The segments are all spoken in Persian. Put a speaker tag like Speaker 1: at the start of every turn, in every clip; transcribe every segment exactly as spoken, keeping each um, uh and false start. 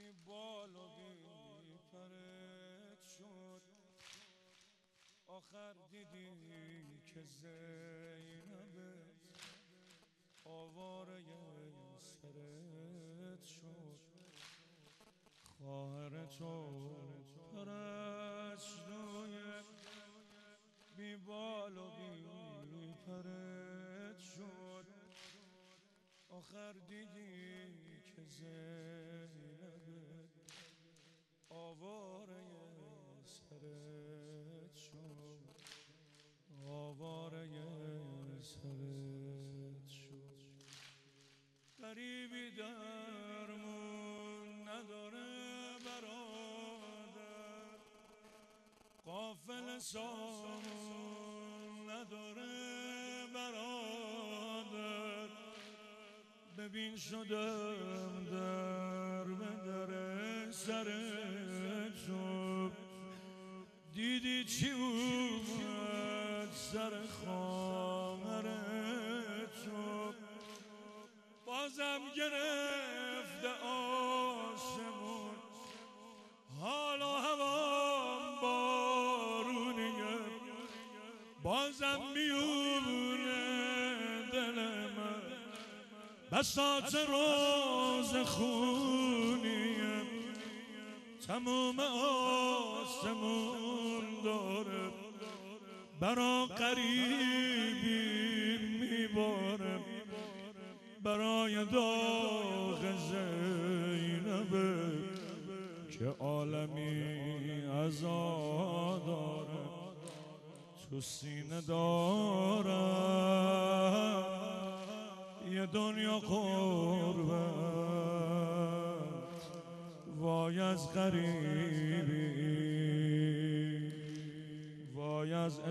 Speaker 1: بی بال و بی پرت شد. آخر دیدی که زینبت آواره سرت شد. خواهر تو پرستوی بی بال و بی پرت شد. آخر دیدی که زینبت آواره سرت شد. آواره سرت شد. غریبی درمون نداره برادر، قافل سامون نداره برادر. ببین شدم در به در سرت شد. دیدی چی اومد سر خواهرت شد. بازم گرفته آسمون، حالا هوام بارونیه. بازم میونه دل من بساط روز خونیه. تموم آسمون داره برا قریبی میباره. برای داغ زینبه که عالمی عزا داره تو سینه دارم یه دنیا قربت. وای از غریبی، وای از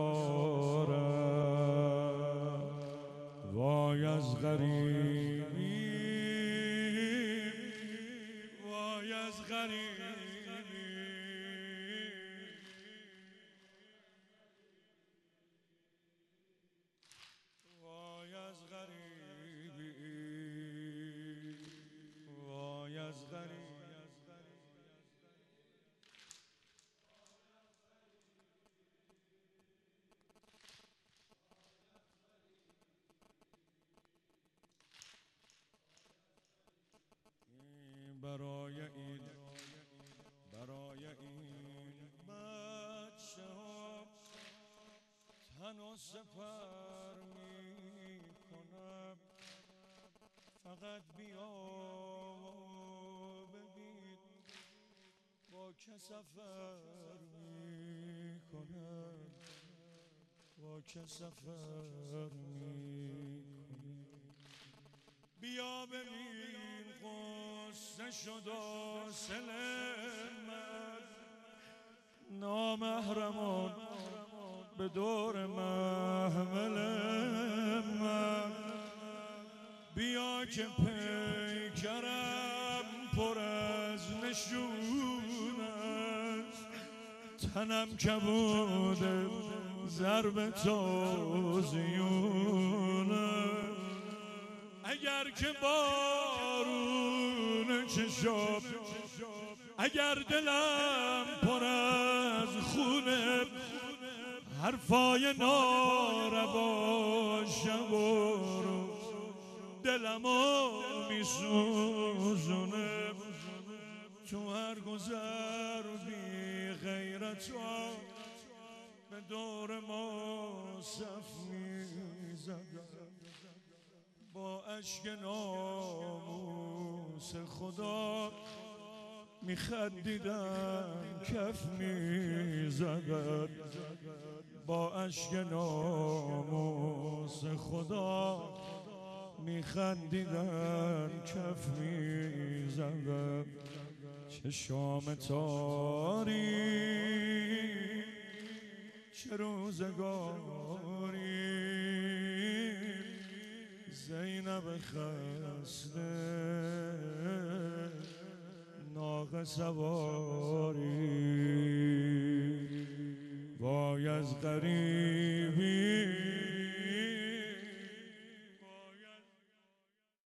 Speaker 1: اسارت، وای از غریبی، وای از غریبی. وای از غریبی، وای از غریبی. برای این برای این بچه ها تن و سپر می کنم. فقط بیا ببین با که سفر می کنم، با که سفر می کنم. بیا ببین قصه شد حاصل من، نامحرمان به دور محمل من. بیا که پیکرم پر از نشون است، تنم کبود ضرب تازیونه. اگر که بارون چشم، اگر دلم پر از خونه، حرفای ناروا شب و روز دلمو میسوزونه. تو هر گذر بی غیرتا به دور ما صف میزدن. با اشک ناموس خدا میخندیدن کف میزدن. با اشک ناموس خدا میخندیدن کف میزدن. چه شام تاری، چه روزگاری، زینب خسته ناقه سواری. وای از غریبی،